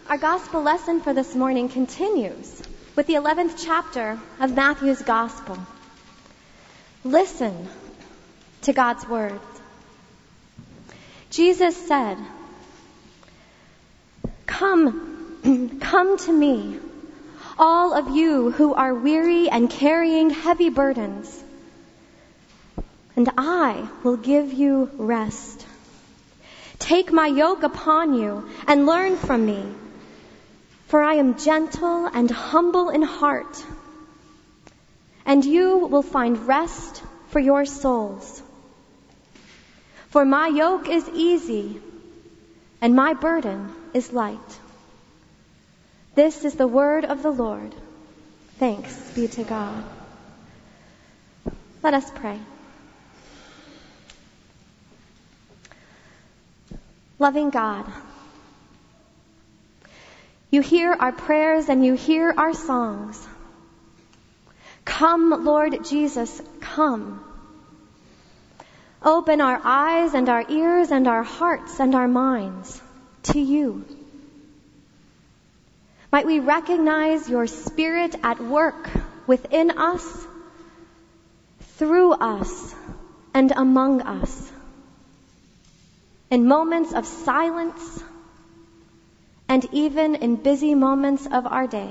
Our gospel lesson for this morning continues with the 11th chapter of Matthew's gospel. Listen to God's words. Jesus said, Come to me, all of you who are weary and carrying heavy burdens, and I will give you rest. Take my yoke upon you and learn from me, for I am gentle and humble in heart, and you will find rest for your souls. For my yoke is easy and my burden is light. This is the word of the Lord. Thanks be to God. Let us pray. Loving God, you hear our prayers and you hear our songs. Come, Lord Jesus, come. Open our eyes and our ears and our hearts and our minds to you. Might we recognize your Spirit at work within us, through us, and among us. In moments of silence, and even in busy moments of our day.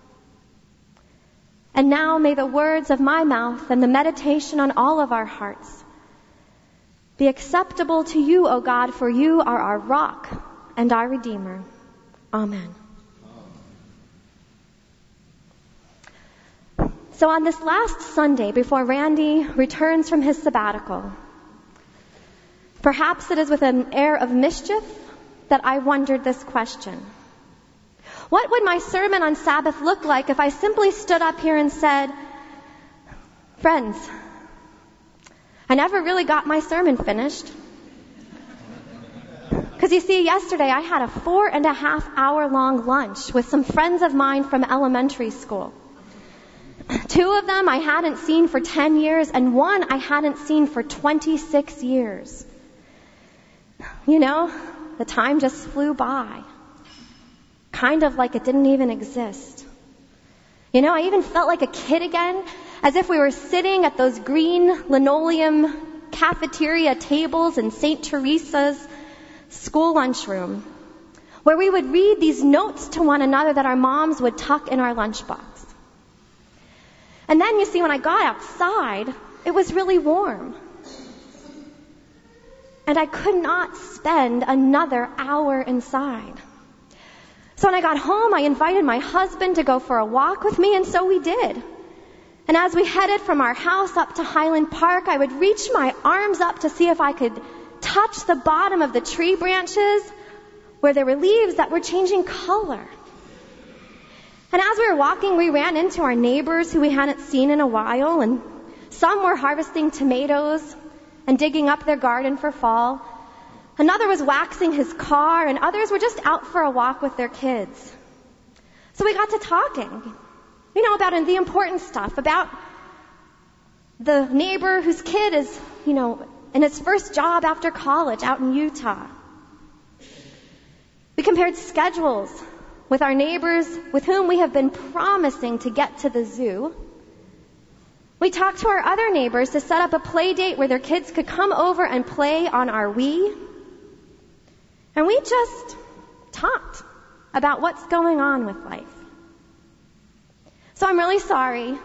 And now may the words of my mouth and the meditation on all of our hearts be acceptable to you, O God, for you are our rock and our Redeemer. Amen. So on this last Sunday before Randy returns from his sabbatical, perhaps it is with an air of mischief that I wondered this question. What would my sermon on Sabbath look like if I simply stood up here and said, friends, I never really got my sermon finished. Because you see, yesterday I had a 4.5-hour-long lunch with some friends of mine from elementary school. 2 of them I hadn't seen for 10 years, and 1 I hadn't seen for 26 years. You know, the time just flew by. Kind of like it didn't even exist. You know, I even felt like a kid again, as if we were sitting at those green linoleum cafeteria tables in St. Teresa's school lunchroom, where we would read these notes to one another that our moms would tuck in our lunchbox. And then, you see, when I got outside, it was really warm. And I could not spend another hour inside. So when I got home, I invited my husband to go for a walk with me, and so we did. And as we headed from our house up to Highland Park, I would reach my arms up to see if I could touch the bottom of the tree branches where there were leaves that were changing color. And as we were walking, we ran into our neighbors who we hadn't seen in a while, and some were harvesting tomatoes and digging up their garden for fall. Another was waxing his car, and others were just out for a walk with their kids. So we got to talking, about the important stuff, about the neighbor whose kid is, in his first job after college out in Utah. We compared schedules with our neighbors with whom we have been promising to get to the zoo. We talked to our other neighbors to set up a play date where their kids could come over and play on our Wii. And we just talked about what's going on with life. So I'm really sorry.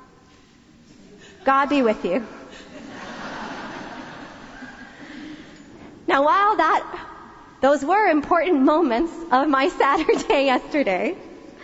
God be with you. Now, while those were important moments of my Saturday yesterday,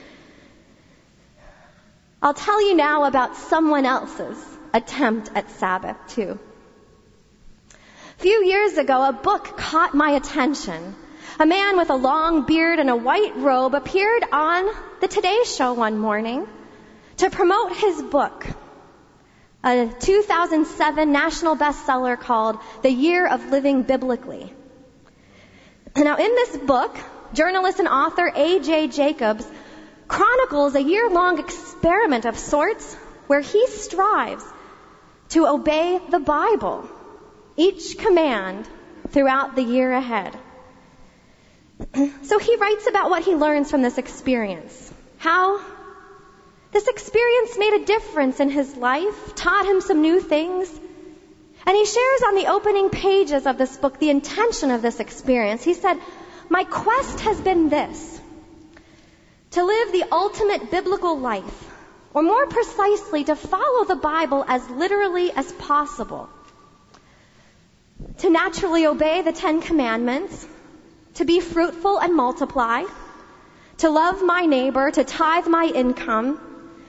I'll tell you now about someone else's attempt at Sabbath, too. A few years ago, a book caught my attention. A man with a long beard and a white robe appeared on the Today Show one morning to promote his book, a 2007 national bestseller called The Year of Living Biblically. Now, in this book, journalist and author A.J. Jacobs chronicles a year-long experiment of sorts where he strives to obey the Bible, each command throughout the year ahead. So he writes about what he learns from this experience. How this experience made a difference in his life, taught him some new things. And he shares on the opening pages of this book the intention of this experience. He said, "My quest has been this, to live the ultimate biblical life, or more precisely, to follow the Bible as literally as possible. To naturally obey the 10 Commandments, to be fruitful and multiply, to love my neighbor, to tithe my income,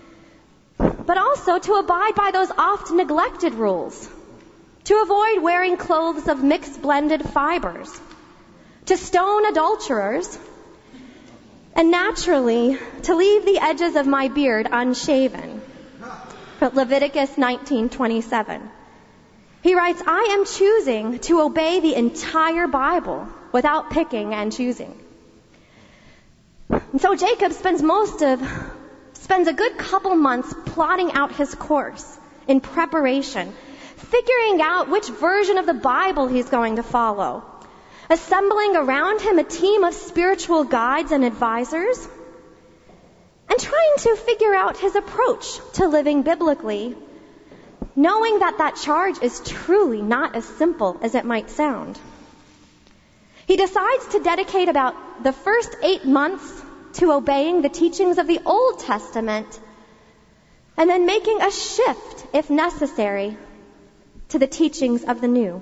but also to abide by those oft neglected rules, to avoid wearing clothes of mixed blended fibers, to stone adulterers, and naturally to leave the edges of my beard unshaven." Leviticus 19:27. He writes, "I am choosing to obey the entire Bible without picking and choosing." And so Jacob spends a good couple months plotting out his course in preparation, figuring out which version of the Bible he's going to follow, assembling around him a team of spiritual guides and advisors, and trying to figure out his approach to living biblically, knowing that charge is truly not as simple as it might sound. He decides to dedicate about the first 8 months to obeying the teachings of the Old Testament, and then making a shift, if necessary, to the teachings of the New.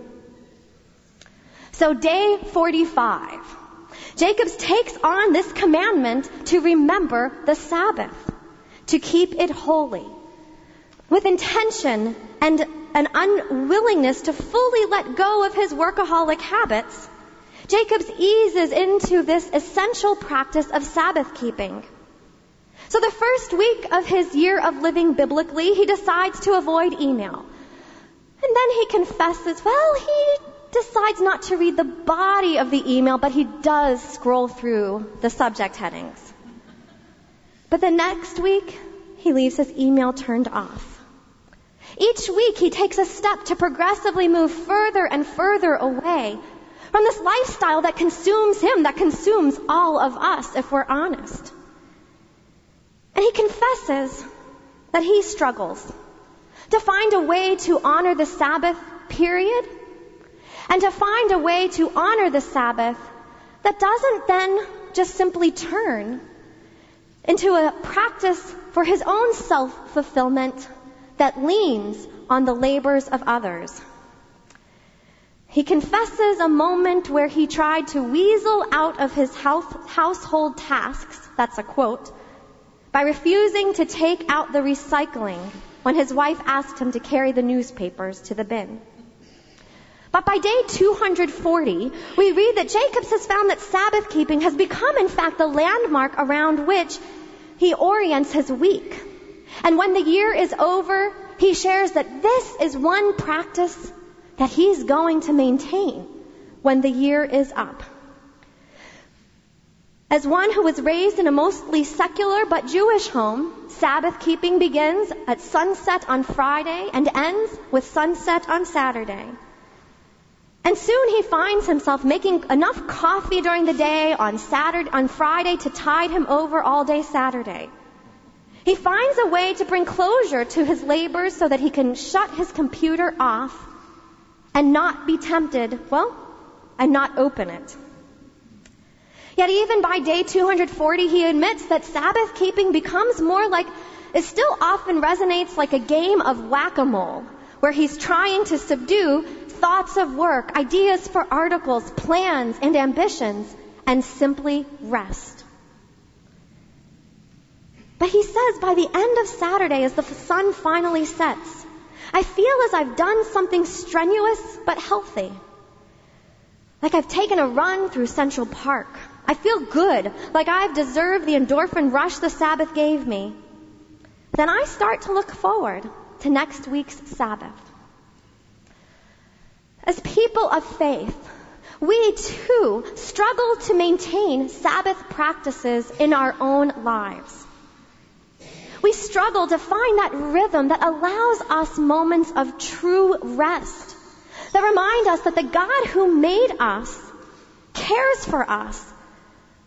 So day 45, Jacob takes on this commandment to remember the Sabbath, to keep it holy. With intention and an unwillingness to fully let go of his workaholic habits, Jacob eases into this essential practice of Sabbath keeping. So the first week of his year of living biblically, he decides to avoid email. And then he confesses, he decides not to read the body of the email, but he does scroll through the subject headings. But the next week, he leaves his email turned off. Each week, he takes a step to progressively move further and further away from this lifestyle that consumes him, that consumes all of us, if we're honest. And he confesses that he struggles to find a way to honor the Sabbath, period, and to find a way to honor the Sabbath that doesn't then just simply turn into a practice for his own self-fulfillment that leans on the labors of others. He confesses a moment where he tried to weasel out of his household tasks, that's a quote, by refusing to take out the recycling when his wife asked him to carry the newspapers to the bin. But by day 240, we read that Jacob has found that Sabbath keeping has become, in fact, the landmark around which he orients his week. And when the year is over, he shares that this is one practice that he's going to maintain when the year is up. As one who was raised in a mostly secular but Jewish home, Sabbath keeping begins at sunset on Friday and ends with sunset on Saturday. And soon he finds himself making enough coffee during the day on Friday to tide him over all day Saturday. He finds a way to bring closure to his labors so that he can shut his computer off and not be tempted, and not open it. Yet even by day 240, he admits that Sabbath keeping becomes more like, it still often resonates like a game of whack-a-mole, where he's trying to subdue thoughts of work, ideas for articles, plans, and ambitions, and simply rest. But he says by the end of Saturday, as the sun finally sets, I feel as I've done something strenuous but healthy. Like I've taken a run through Central Park. I feel good, like I've deserved the endorphin rush the Sabbath gave me. Then I start to look forward to next week's Sabbath. As people of faith, we too struggle to maintain Sabbath practices in our own lives. We struggle to find that rhythm that allows us moments of true rest, that remind us that the God who made us cares for us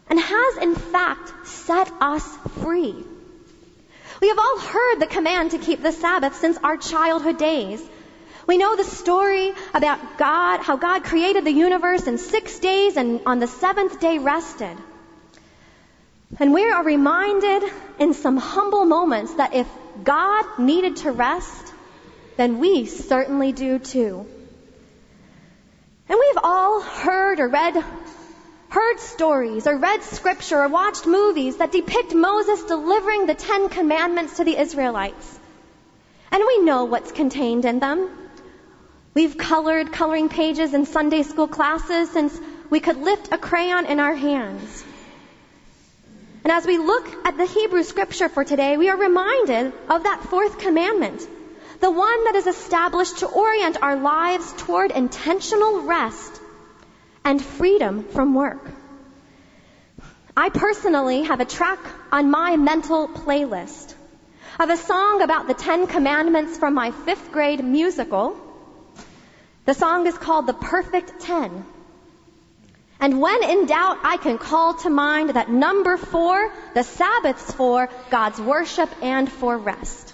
and has in fact set us free. We have all heard the command to keep the Sabbath since our childhood days. We know the story about God, how God created the universe in 6 days and on the seventh day rested. And we are reminded in some humble moments that if God needed to rest, then we certainly do too. And we've all heard stories or read scripture or watched movies that depict Moses delivering the 10 Commandments to the Israelites. And we know what's contained in them. We've colored coloring pages in Sunday school classes since we could lift a crayon in our hands. And as we look at the Hebrew scripture for today, we are reminded of that fourth commandment, the one that is established to orient our lives toward intentional rest and freedom from work. I personally have a track on my mental playlist of a song about the 10 Commandments from my 5th grade musical. The song is called The Perfect 10. And when in doubt, I can call to mind that number 4, the Sabbath's for God's worship and for rest.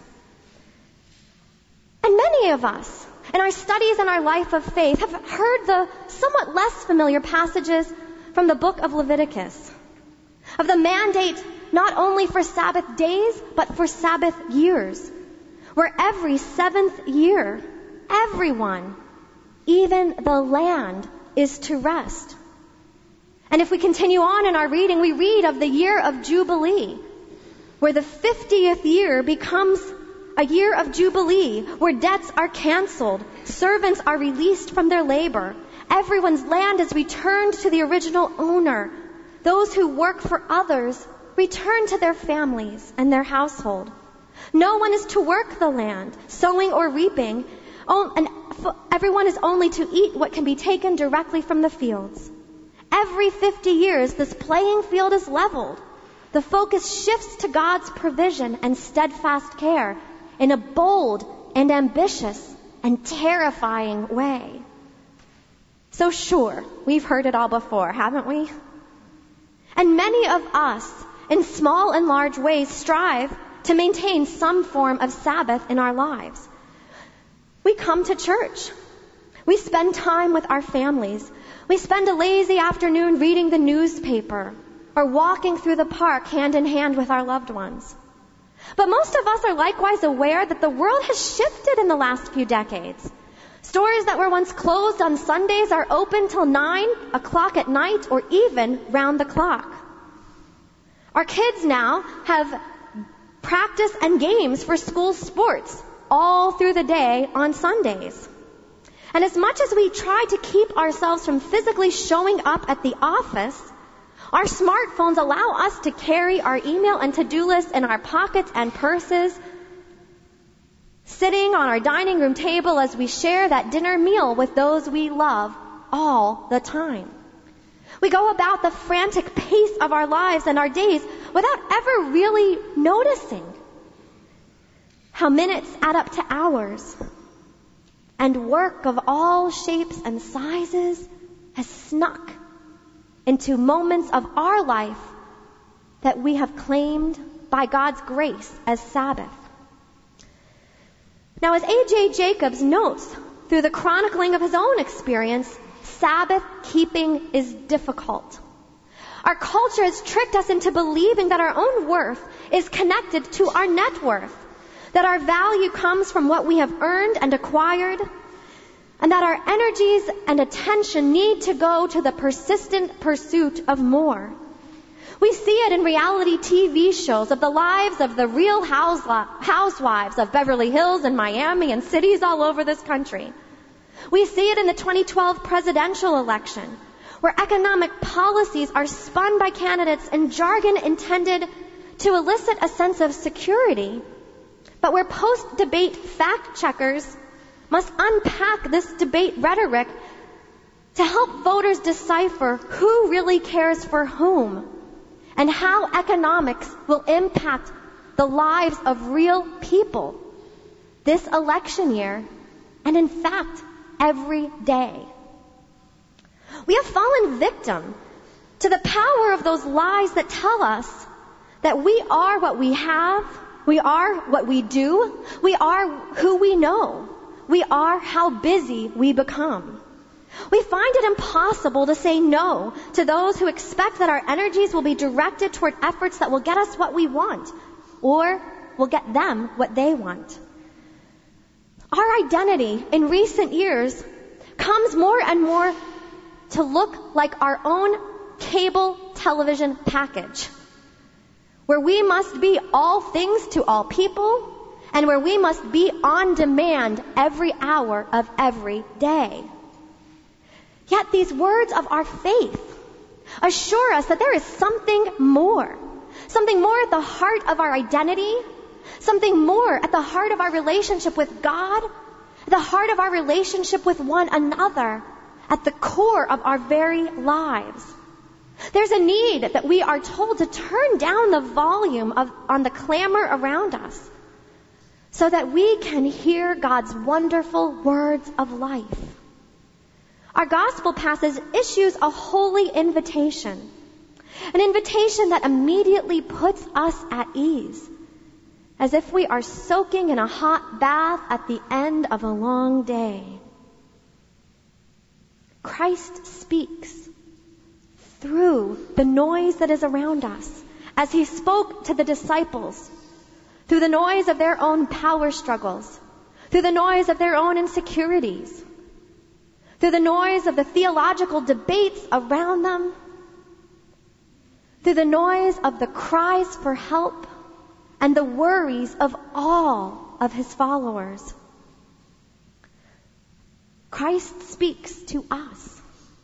And many of us, in our studies and our life of faith, have heard the somewhat less familiar passages from the book of Leviticus, of the mandate not only for Sabbath days, but for Sabbath years, where every 7th year, everyone, even the land, is to rest. And if we continue on in our reading, we read of the year of Jubilee, where the 50th year becomes a year of Jubilee, where debts are canceled, servants are released from their labor, everyone's land is returned to the original owner, those who work for others return to their families and their household. No one is to work the land, sowing or reaping, and everyone is only to eat what can be taken directly from the fields. Every 50 years, this playing field is leveled. The focus shifts to God's provision and steadfast care in a bold and ambitious and terrifying way. So sure, we've heard it all before, haven't we? And many of us, in small and large ways, strive to maintain some form of Sabbath in our lives. We come to church. We spend time with our families. We spend a lazy afternoon reading the newspaper or walking through the park hand in hand with our loved ones. But most of us are likewise aware that the world has shifted in the last few decades. Stores that were once closed on Sundays are open till 9 o'clock at night or even round the clock. Our kids now have practice and games for school sports all through the day on Sundays. And as much as we try to keep ourselves from physically showing up at the office, our smartphones allow us to carry our email and to-do lists in our pockets and purses, sitting on our dining room table as we share that dinner meal with those we love all the time. We go about the frantic pace of our lives and our days without ever really noticing how minutes add up to hours, and work of all shapes and sizes has snuck into moments of our life that we have claimed by God's grace as Sabbath. Now, as A.J. Jacobs notes through the chronicling of his own experience, Sabbath keeping is difficult. Our culture has tricked us into believing that our own worth is connected to our net worth, that our value comes from what we have earned and acquired, and that our energies and attention need to go to the persistent pursuit of more. We see it in reality TV shows of the lives of the real housewives of Beverly Hills and Miami and cities all over this country. We see it in the 2012 presidential election, where economic policies are spun by candidates in jargon intended to elicit a sense of security, but where post-debate fact-checkers must unpack this debate rhetoric to help voters decipher who really cares for whom and how economics will impact the lives of real people this election year, and in fact, every day. We have fallen victim to the power of those lies that tell us that we are what we have, we are what we do, we are who we know, we are how busy we become. We find it impossible to say no to those who expect that our energies will be directed toward efforts that will get us what we want, or will get them what they want. Our identity in recent years comes more and more to look like our own cable television package, where we must be all things to all people, and where we must be on demand every hour of every day. Yet these words of our faith assure us that there is something more at the heart of our identity, something more at the heart of our relationship with God, at the heart of our relationship with one another, at the core of our very lives. There's a need that we are told to turn down the volume on the clamor around us so that we can hear God's wonderful words of life. Our gospel passage issues a holy invitation, an invitation that immediately puts us at ease, as if we are soaking in a hot bath at the end of a long day. Christ speaks through the noise that is around us, as he spoke to the disciples, through the noise of their own power struggles, through the noise of their own insecurities, through the noise of the theological debates around them, through the noise of the cries for help and the worries of all of his followers. Christ speaks to us.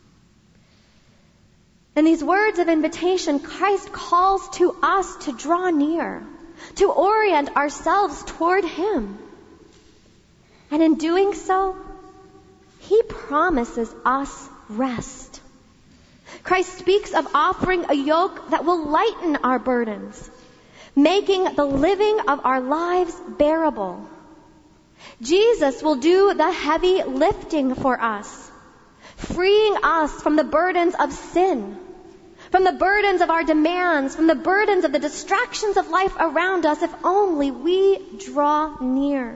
In these words of invitation, Christ calls to us to draw near, to orient ourselves toward him. And in doing so, he promises us rest. Christ speaks of offering a yoke that will lighten our burdens, making the living of our lives bearable. Jesus will do the heavy lifting for us, freeing us from the burdens of sin, from the burdens of our demands, from the burdens of the distractions of life around us, if only we draw near.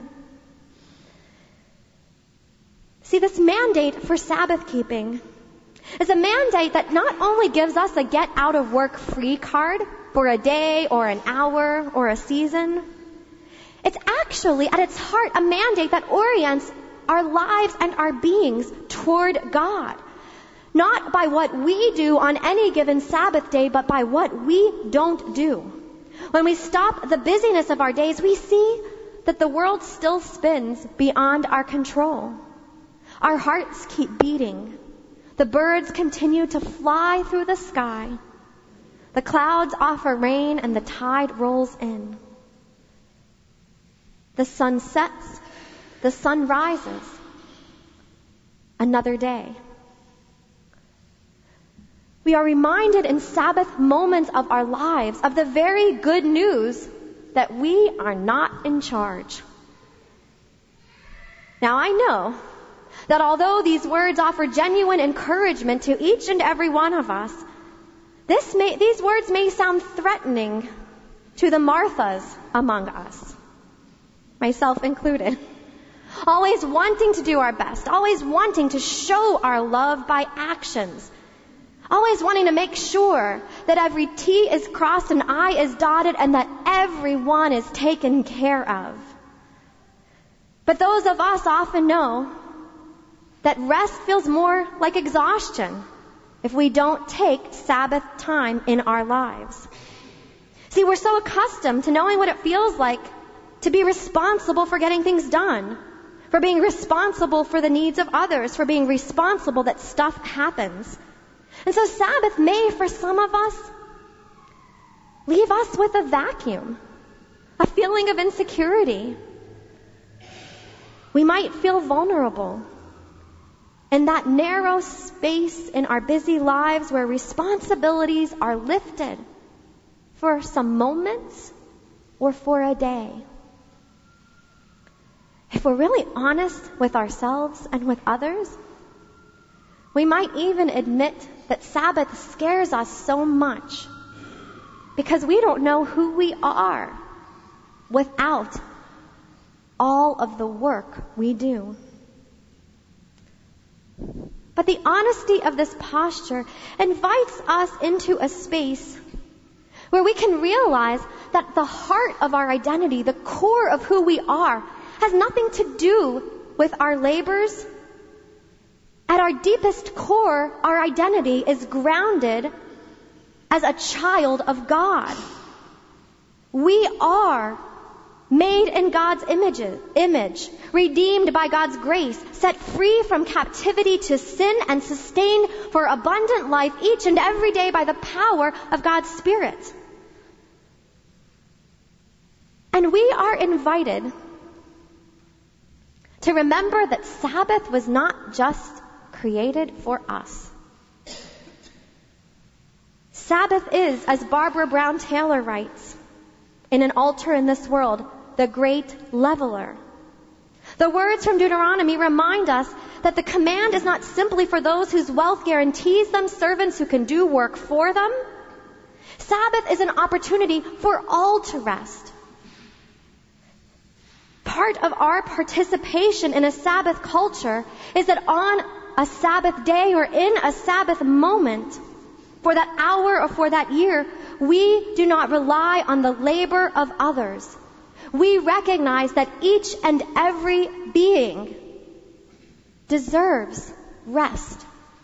See, this mandate for Sabbath keeping is a mandate that not only gives us a get-out-of-work-free card for a day or an hour or a season, it's actually, at its heart, a mandate that orients our lives and our beings toward God. Not by what we do on any given Sabbath day, but by what we don't do. When we stop the busyness of our days, we see that the world still spins beyond our control. Our hearts keep beating. The birds continue to fly through the sky. The clouds offer rain and the tide rolls in. The sun sets, the sun rises. Another day. We are reminded in Sabbath moments of our lives of the very good news that we are not in charge. Now I know that although these words offer genuine encouragement to each and every one of us, these words may sound threatening to the Marthas among us, myself included. Always wanting to do our best, always wanting to show our love by actions, always wanting to make sure that every T is crossed and I is dotted and that everyone is taken care of. But those of us often know that rest feels more like exhaustion if we don't take Sabbath time in our lives. See, we're so accustomed to knowing what it feels like to be responsible for getting things done, for being responsible for the needs of others, for being responsible that stuff happens. And so Sabbath may, for some of us, leave us with a vacuum, a feeling of insecurity. We might feel vulnerable in that narrow space in our busy lives where responsibilities are lifted for some moments or for a day. If we're really honest with ourselves and with others, we might even admit that Sabbath scares us so much because we don't know who we are without all of the work we do. But the honesty of this posture invites us into a space where we can realize that the heart of our identity, the core of who we are, has nothing to do with our labors. At our deepest core, our identity is grounded as a child of God. We are made in God's image, redeemed by God's grace, set free from captivity to sin, and sustained for abundant life each and every day by the power of God's Spirit. And we are invited to remember that Sabbath was not just created for us. Sabbath is, as Barbara Brown Taylor writes in An Altar in This World, the great leveler. The words from Deuteronomy remind us that the command is not simply for those whose wealth guarantees them servants who can do work for them. Sabbath is an opportunity for all to rest. Part of our participation in a Sabbath culture is that on a Sabbath day or in a Sabbath moment, for that hour or for that year, we do not rely on the labor of others. We recognize that each and every being deserves rest.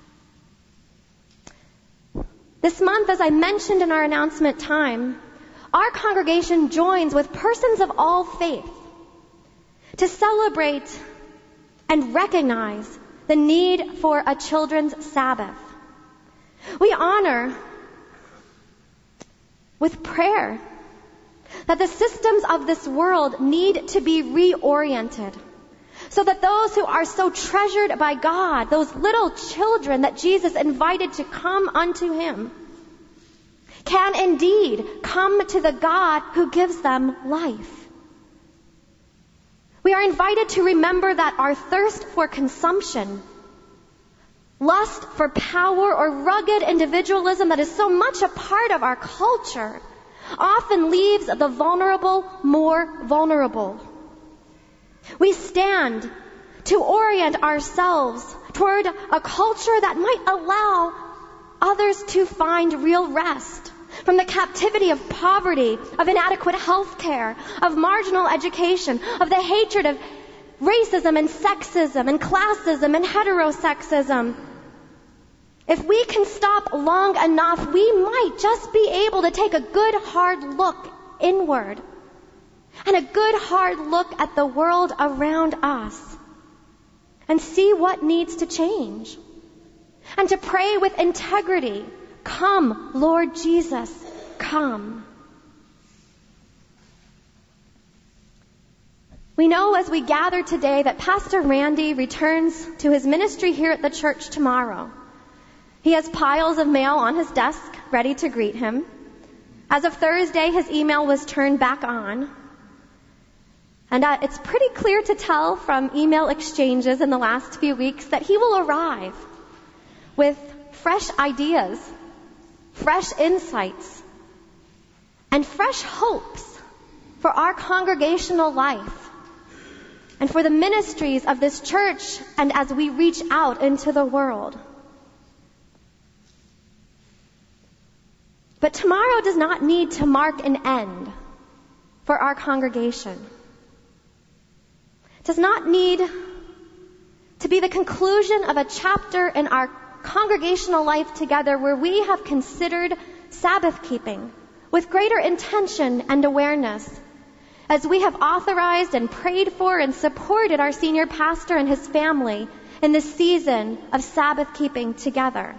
This month, as I mentioned in our announcement time, our congregation joins with persons of all faith to celebrate and recognize the need for a children's Sabbath. We honor with prayer that the systems of this world need to be reoriented so that those who are so treasured by God, those little children that Jesus invited to come unto Him, can indeed come to the God who gives them life. We are invited to remember that our thirst for consumption, lust for power, or rugged individualism that is so much a part of our culture often leaves the vulnerable more vulnerable. We stand to orient ourselves toward a culture that might allow others to find real rest from the captivity of poverty, of inadequate health care, of marginal education, of the hatred of racism and sexism and classism and heterosexism. If we can stop long enough, we might just be able to take a good hard look inward and a good hard look at the world around us and see what needs to change. And to pray with integrity, "Come, Lord Jesus, come." We know as we gather today that Pastor Randy returns to his ministry here at the church tomorrow. He has piles of mail on his desk ready to greet him. As of Thursday, his email was turned back on. And it's pretty clear to tell from email exchanges in the last few weeks that he will arrive with fresh ideas, fresh insights, and fresh hopes for our congregational life and for the ministries of this church and as we reach out into the world. But tomorrow does not need to mark an end for our congregation. It does not need to be the conclusion of a chapter in our congregational life together where we have considered Sabbath keeping with greater intention and awareness as we have authorized and prayed for and supported our senior pastor and his family in this season of Sabbath keeping together.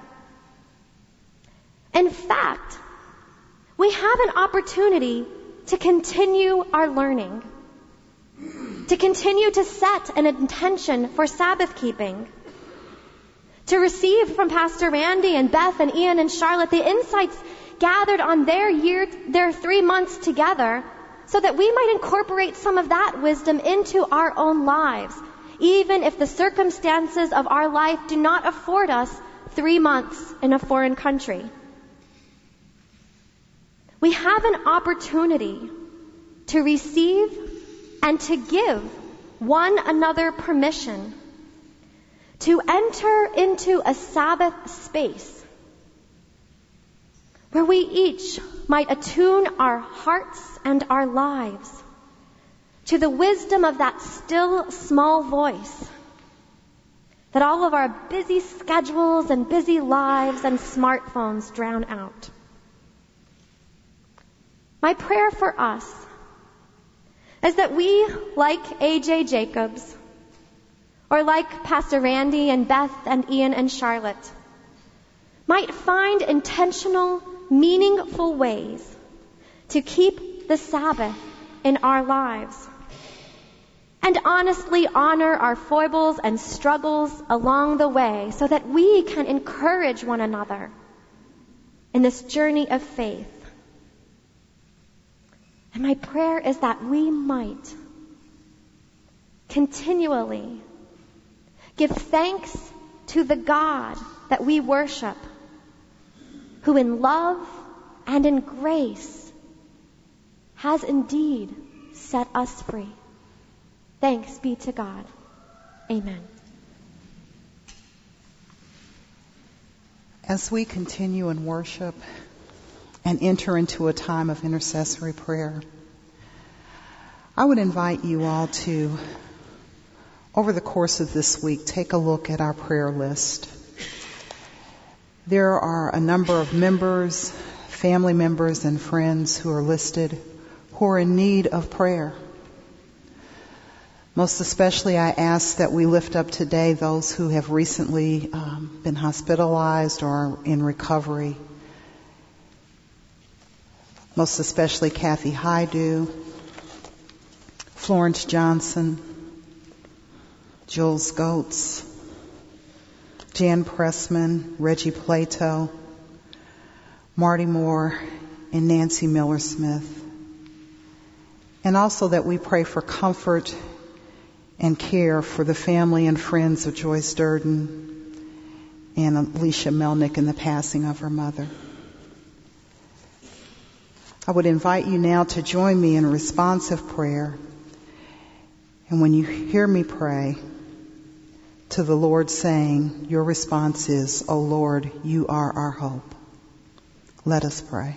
In fact, we have an opportunity to continue our learning, to continue to set an intention for Sabbath keeping, to receive from Pastor Randy and Beth and Ian and Charlotte the insights gathered on their 3 months together so that we might incorporate some of that wisdom into our own lives, even if the circumstances of our life do not afford us 3 months in a foreign country. We have an opportunity to receive and to give one another permission to enter into a Sabbath space where we each might attune our hearts and our lives to the wisdom of that still small voice that all of our busy schedules and busy lives and smartphones drown out. My prayer for us is that we, like A.J. Jacobs, or like Pastor Randy and Beth and Ian and Charlotte, might find intentional, meaningful ways to keep the Sabbath in our lives and honestly honor our foibles and struggles along the way so that we can encourage one another in this journey of faith. And my prayer is that we might continually give thanks to the God that we worship, who in love and in grace has indeed set us free. Thanks be to God. Amen. As we continue in worship and enter into a time of intercessory prayer, I would invite you all to, over the course of this week, take a look at our prayer list. There are a number of members, family members, and friends who are listed who are in need of prayer. Most especially, I ask that we lift up today those who have recently been hospitalized or are in recovery. Most especially Kathy Hydu, Florence Johnson, Jules Goetz, Jan Pressman, Reggie Plato, Marty Moore, and Nancy Miller-Smith. And also that we pray for comfort and care for the family and friends of Joyce Durden and Alicia Melnick in the passing of her mother. I would invite you now to join me in a responsive prayer. And when you hear me pray to the Lord saying, your response is, "O Lord, you are our hope." Let us pray.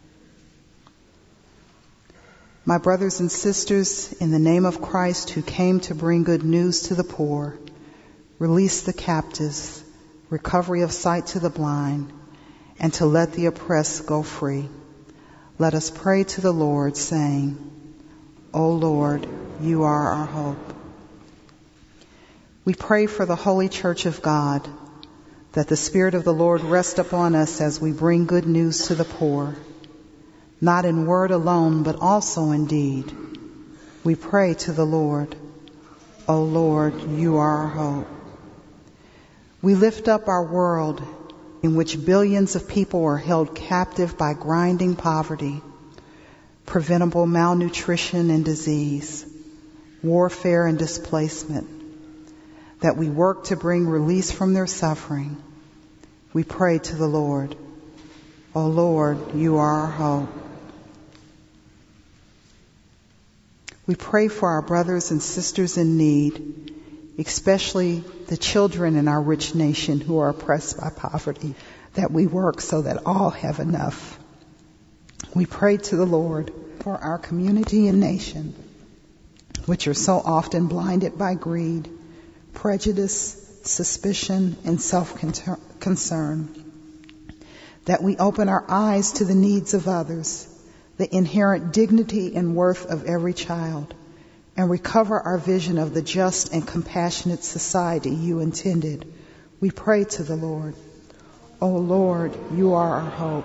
My brothers and sisters, in the name of Christ, who came to bring good news to the poor, release the captives, recovery of sight to the blind, and to let the oppressed go free, let us pray to the Lord, saying, "O Lord, you are our hope." We pray for the Holy Church of God, that the Spirit of the Lord rest upon us as we bring good news to the poor, not in word alone, but also in deed. We pray to the Lord, "O Lord, you are our hope." We lift up our world, in which billions of people are held captive by grinding poverty, preventable malnutrition and disease, warfare and displacement, that we work to bring release from their suffering. We pray to the Lord, "O Lord, you are our hope." We pray for our brothers and sisters in need, especially the children in our rich nation who are oppressed by poverty, that we work so that all have enough. We pray to the Lord for our community and nation, which are so often blinded by greed, prejudice, suspicion, and self-concern, that we open our eyes to the needs of others, the inherent dignity and worth of every child, and recover our vision of the just and compassionate society you intended. We pray to the Lord, "O Lord, you are our hope."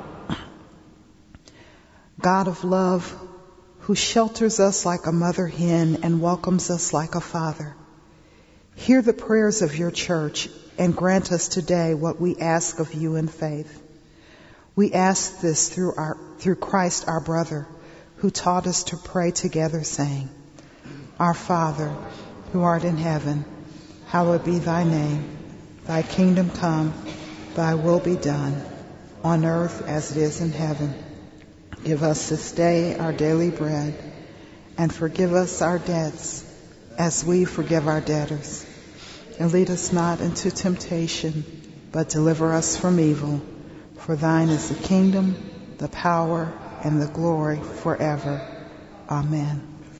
God of love, who shelters us like a mother hen and welcomes us like a father, hear the prayers of your church and grant us today what we ask of you in faith. We ask this through Christ our brother, who taught us to pray together, saying, "Our Father, who art in heaven, hallowed be thy name. Thy kingdom come, Thy will be done, on earth as it is in heaven. Give us this day our daily bread, and forgive us our debts, as we forgive our debtors. And lead us not into temptation, but deliver us from evil. For thine is the kingdom, the power, and the glory forever. Amen.